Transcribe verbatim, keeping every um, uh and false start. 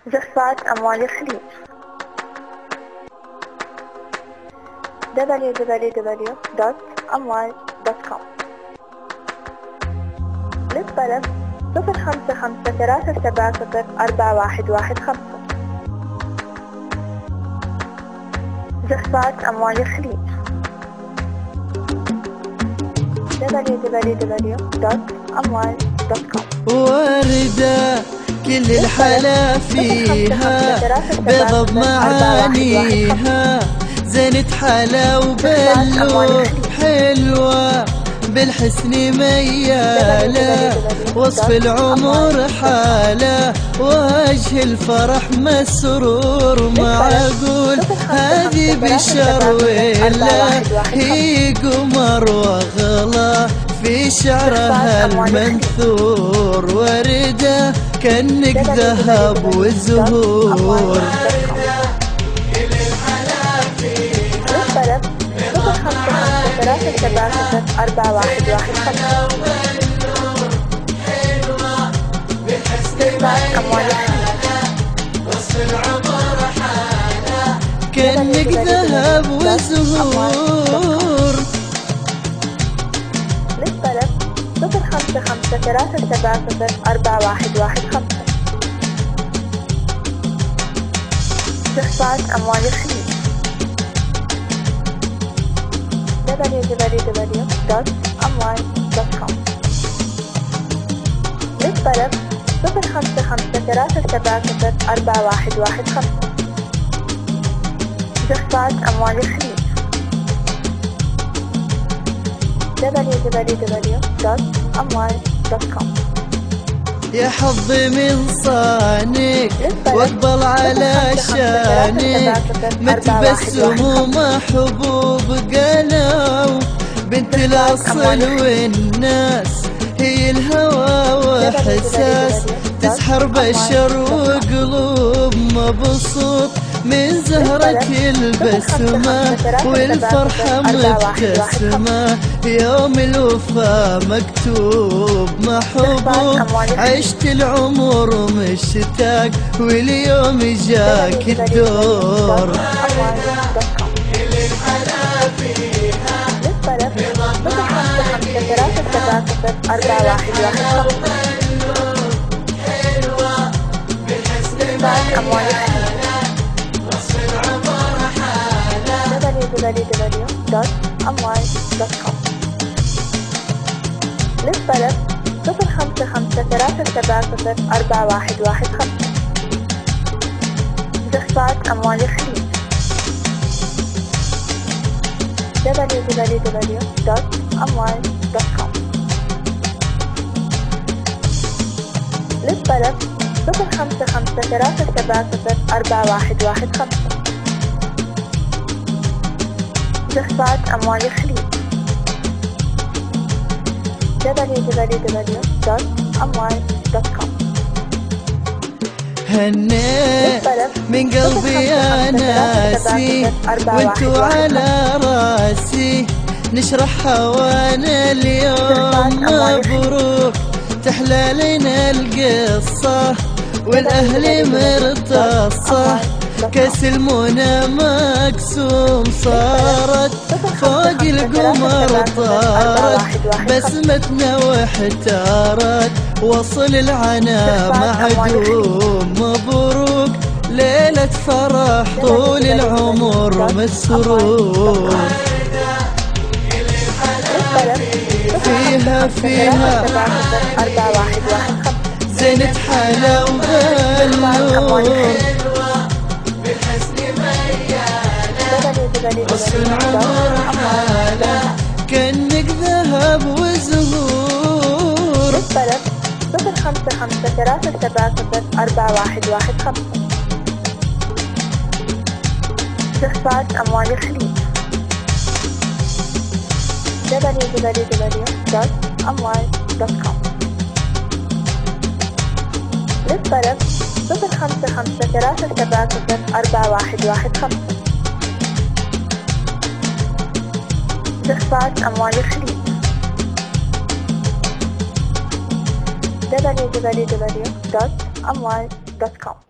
زفات أموال الخليج دبليو دبليو دبليو دوت أموال دوت كوم. للطلب صفر خمسة خمسة ثلاثة سبعة صفر أربعة واحد واحد خمسة. زفات أموال الخليج دبليو دبليو دبليو دوت أموال دوت كوم. وردة كل الحلا فيها بيضة بمعانيها، زينة حلا وبلو حلوة بالحسن ميالة، وصف العمر حالة وجه الفرح مسرور، معقول هذه بشر ولا هي قمر وغلا في شعرها المنثور، وردة كأنك ذهب وزهور. ثلاثة سبعة صفر أربعة واحد واحد خمسة. أموال كأنك ذهب وزهور. للطلب صفر خمسة خمسة ثلاثة سبعة صفر أربعة واحد واحد خمسة. زفات أموال الخليج دبليو دبليو دبليو دوت أموال دوت كوم. للطلب صفر خمسة خمسة ثلاثة سبعة صفر أربعة واحد واحد خمسة. زفات أموال الخليج دبليو دبليو دبليو دوت أموال دوت كوم. يا حظي من صانك واقبل على شانك، متبسم ومحبوب قلو، بنت الاصل والناس هي الهوى واحساس، تسحر بشر وقلوب، مبسوط من زهرة البسمة والفرحة مبتسمة، يوم الوفا مكتوب محبوب، عشت العمر مشتاق واليوم جاك الدور. للطلب صفر خمسة خمسة ثلاثة سبعة صفر أربعة واحد واحد خمسة. أموال دبليو دبليو دبليو دوت أموال دوت كوم. للطلب صفر خمسة خمسة ثلاثة سبعة صفر أربعة واحد واحد خمسة. زفات أموال الخليج دبليو دبليو دبليو دوت أموال دوت كوم. للطلب صفر خمسة خمسة ثلاثة سبعة صفر أربعة واحد واحد خمسة. زفات أموال الخليج دبليو دبليو دبليو دوت أموال دوت كوم. هنيت من قلبي يا ناسي وانتو على راسي، نشرح هوانا اليوم مبروك، تحلى لنا القصة والأهل مرتصة، كاس المنى مقسوم صارت فوق القمر طارت، بسمتنا واحتارت، وصل العنا معدوم، مبروك ليلة فرح طول العمر مسرور، فيها فيها زينة حلا وبلور، وصل العمر حالة كأنك ذهب وزهور. للطلب صفر خمسة خمسة ثلاثة سبعة صفر أربعة واحد واحد خمسة. زفات أموال الخليج دبليو دبليو دبليو دوت أموال دوت كوم. للطلب صفر خمسة خمسة ثلاثة سبعة صفر أربعة واحد واحد خمسة. زفات أموال الخليج دبليو دبليو دبليو دوت أموال دوت كوم.